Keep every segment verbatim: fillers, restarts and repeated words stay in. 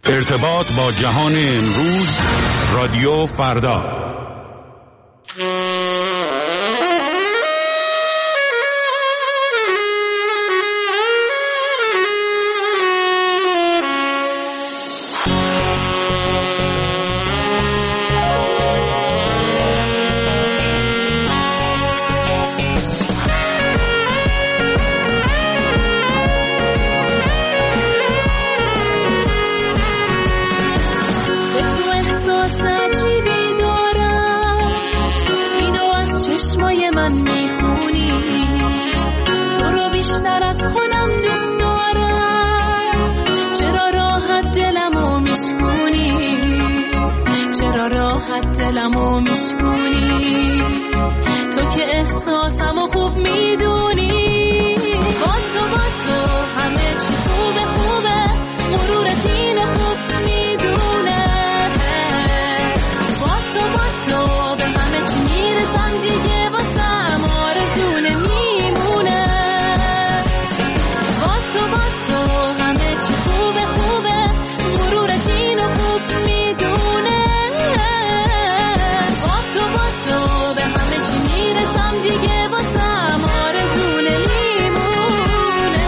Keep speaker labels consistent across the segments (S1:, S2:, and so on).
S1: ارتباط با جهان امروز، رادیو فردا.
S2: دلمو میشکونی تو که احساسمو خوب میدونی. با تو با تو همه چی خوبه خوبه، غرورت اینو خوب میدونه. با تو با تو به همه چی میرسم دیگه، واسم آرزونه میمونه. با تو با تو همه چی خوبه خوبه، غرورت اینو خوب میدونه. دیگه واسم آرزونه میمونه.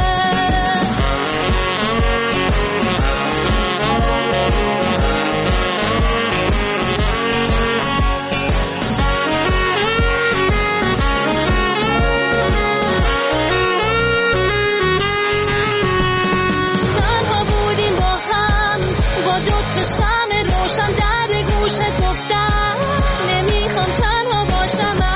S2: تنها بودیم با هم، با دوتا شمع روشن در گوشت گفتم نمیخوام تنها باشم.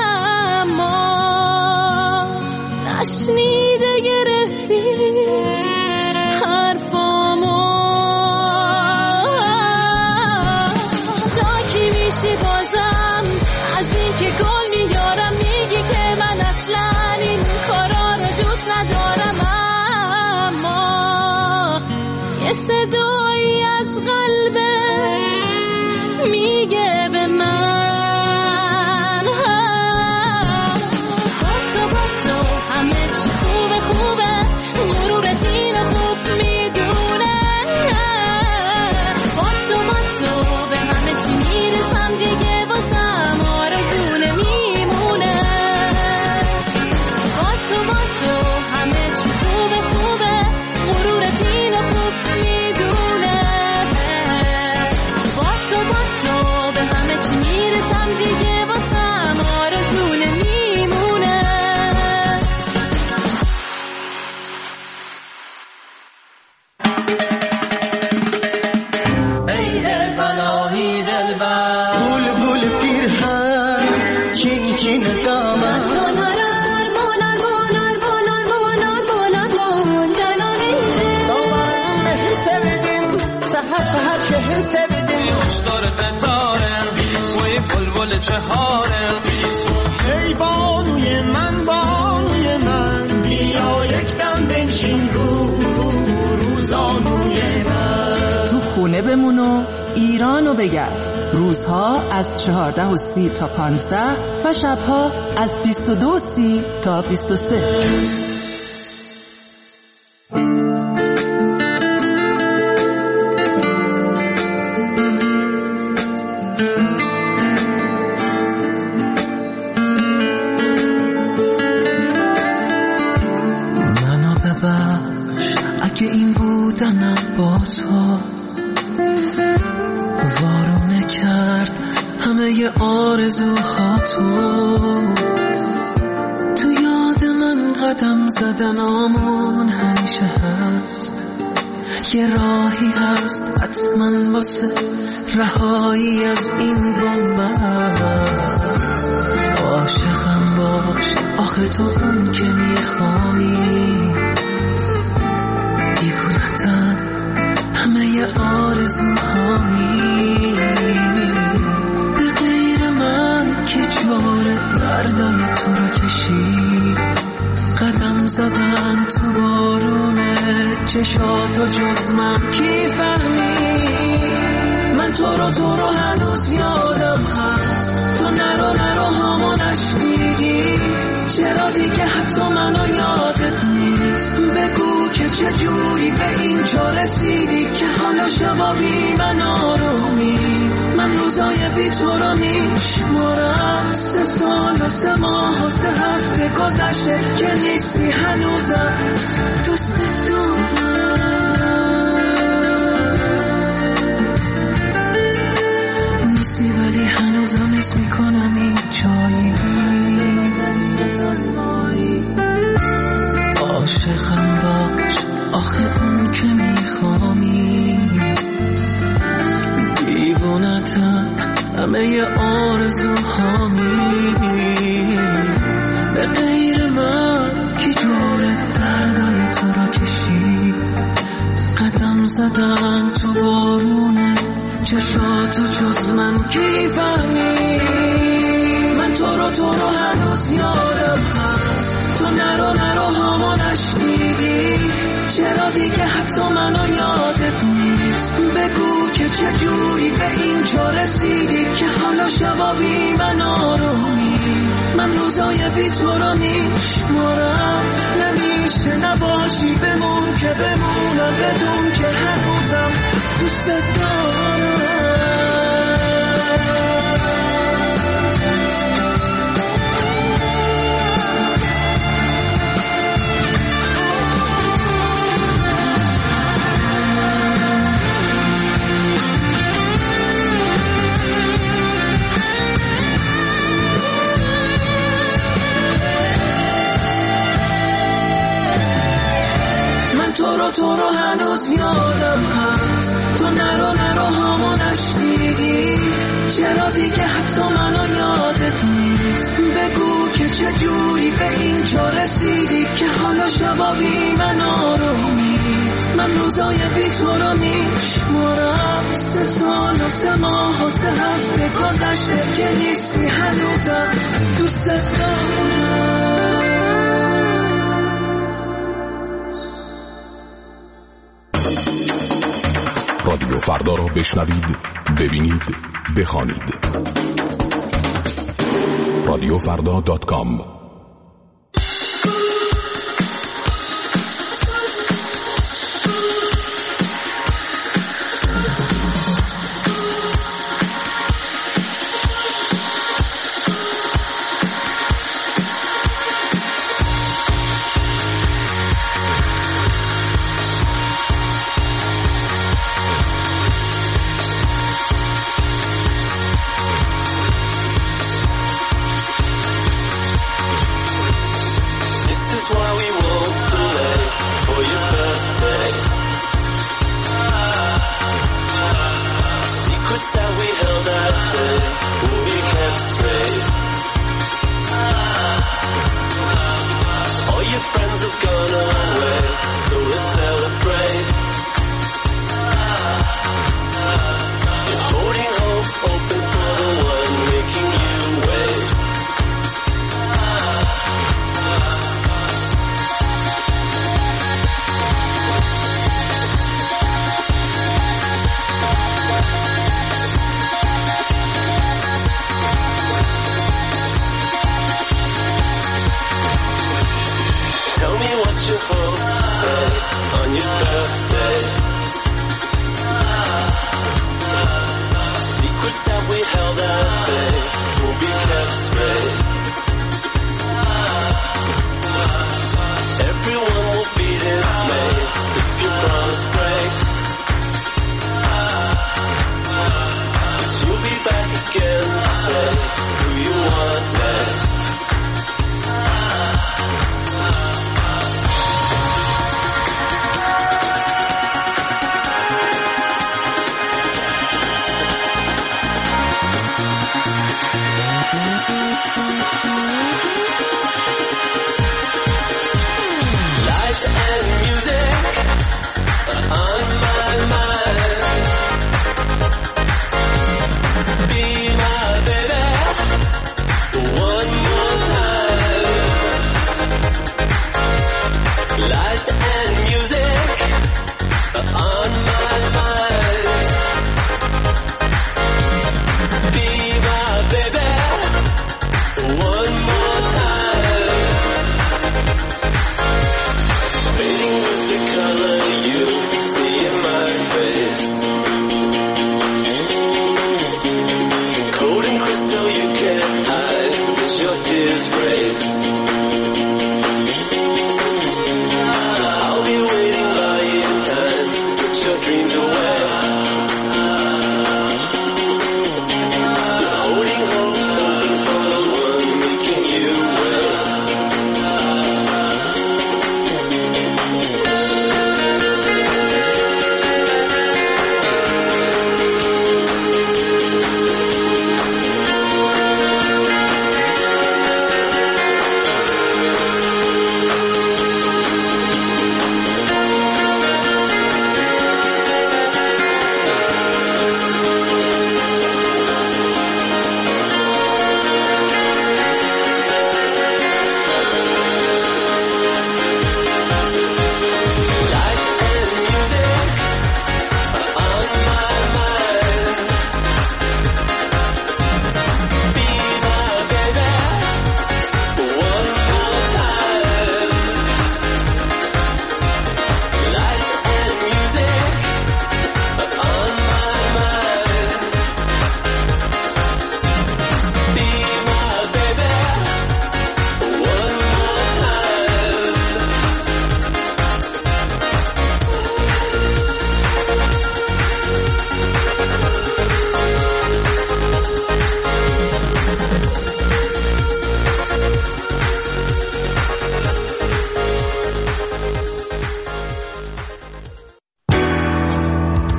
S2: نشنیده گرفتی حرفامو، شاکی میشی بازم از این که گل میارم، میگی که من اصلا این کارا رو دوست ندارم. اما یه صدایی از قلبت میگه به من
S3: چهاره ای بانوی من بانوی من، بیا یک دم بنشین رو روزانوی من.
S4: تو خونه بمون و ایرانو بگرد. روزها از چهارده و سی تا پانزده و شبها از بیست و دو و سی تا بیست و سه.
S5: آرزوها تو تو یاد من قدم زدنامون همیشه هست. یه راهی هست حتما واسه رهایی از این گنبست. عاشقم باش آخه تو اون که میخوانی، دیوونتم همه آرزوهامی. که جوره دردای تو رو کشید، قدم زدن تو بارونه چشاتو جز من کی فهمید. من تو رو تو رو هنوز یادم هست، تو نرو نرو هامو نشنیدی. چرا دیگه حتی منو یادت نیست؟ بگو که چجوری به این جا رسیدی که همه حالا شبا بی من آرومی. من روزای بی تو رو میشمارم، سه سال و سه ماه و سه هفته گذشته که نیستی هنوزم دوست دارم. نیستی ولی هنوزم حس میکنم این جایی عاشقم باش، آخه اون که میخوامی. دیوونتم همه آرزوهامی، به غیر من کی جور دردای تو را کشید. قدم زدم تو بارونه چشاتو جز من کی فهمی. من تو رو تو رو هنوز یادم هست، تو نرو نرو هامو نشنیدی. چرا دیگه حتی منو یادت نیست؟ بگو که چجوری به اینجا رسیدی که حالا شبا بی من آرومی. من روزای بی تو رو میشمارم، نمیشه نباشی بمون که بمونم، بدون که هنوزم دوست دارم. تو رو تو رو هنوز یادم هست، تو نرو نرو هامو نشنیدی. چرا دیگه حتی منو یادت نیست؟ بگو که چجوری به اینجا رسیدی که حالا شبا بی من آرومی. من روزای بی تو رو میشمارم، سه سال و سه ماه و سه هفته گذشته که نیستی هنوزم دوست دارم.
S6: رادیو فردا را بشنوید، ببینید، بخوانید. رادیو فردا دات کام.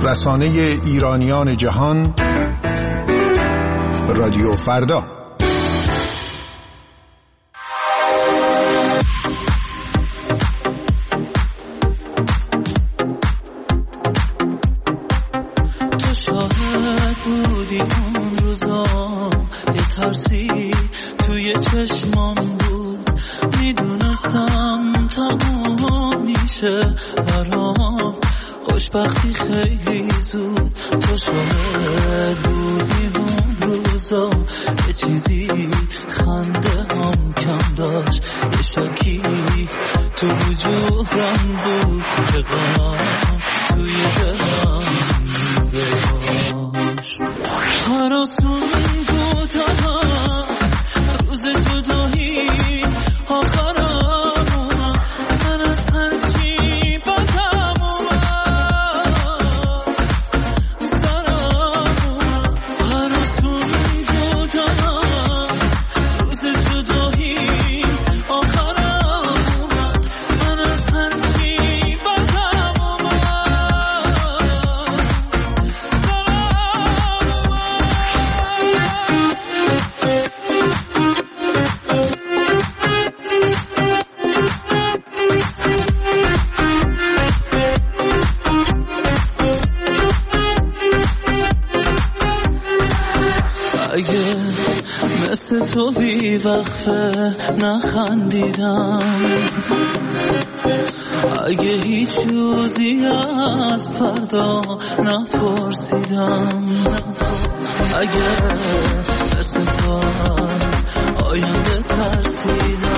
S7: رسانه ایرانیان جهان، رادیو فردا.
S5: تو شاهد بودی اون روزا، یه ترسی توی چشمام بود، میدونستم تمام میشه برام خوشبختی خیلی زود. تو شاهد بودی اون روزا، یه چیزی خنده هم کم داشت، یه شکی تو وجودم بود که غم توی دلم میذاشت. هراسون بود هست روز جدایی آخرم اومد، من از هرچی بدم اومد سرم اومد. هراسون بود هست روز جدایی آخرم اومد، من از هرچی بدم اومد اگه مثل تو بی وقفه نخندیدم، اگه هیچ روزی از فردا نپرسیدم، اگه مثل تو آینده ترسیدم،